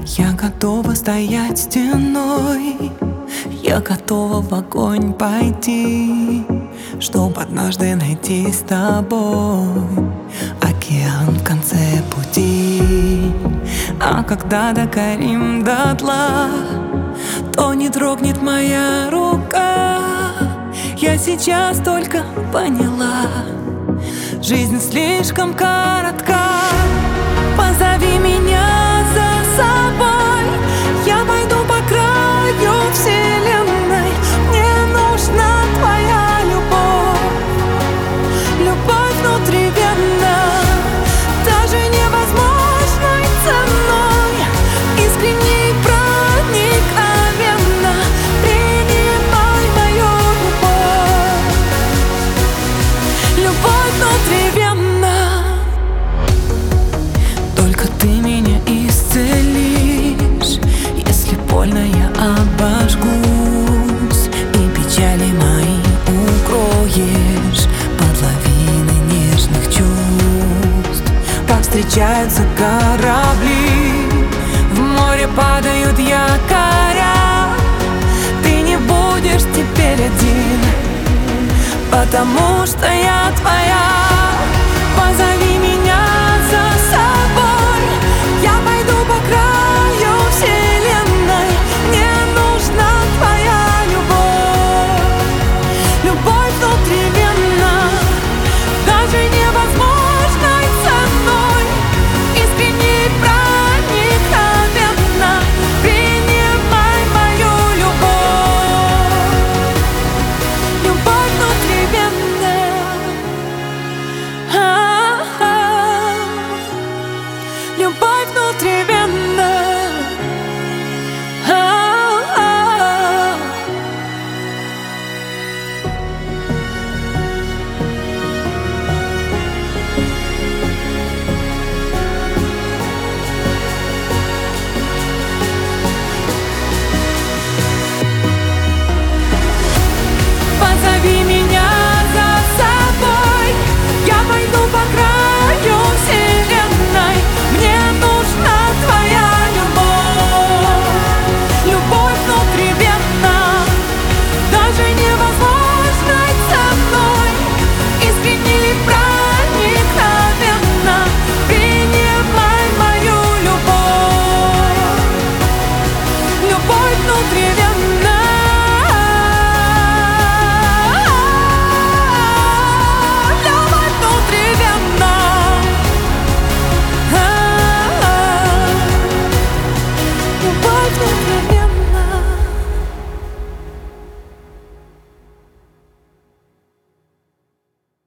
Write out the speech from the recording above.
Я готова стоять стеной, я готова в огонь пойти, чтоб однажды найти с тобой океан в конце пути. А когда догорим дотла, то не дрогнет моя рука. Я сейчас только поняла, жизнь слишком коротка. Позови меня за собой, я пойду по краю вселенной. Мне нужна твоя любовь, любовь внутривенно, даже невозможной ценой, искренне и проникновенно. Принимай мою любовь, любовь внутривенно. Только ты меня исцелишь, если больно я обожгусь, и печали мои укроешь под лавиной нежных чувств. Как встречаются корабли, в море падают якоря. Ты не будешь теперь один, потому что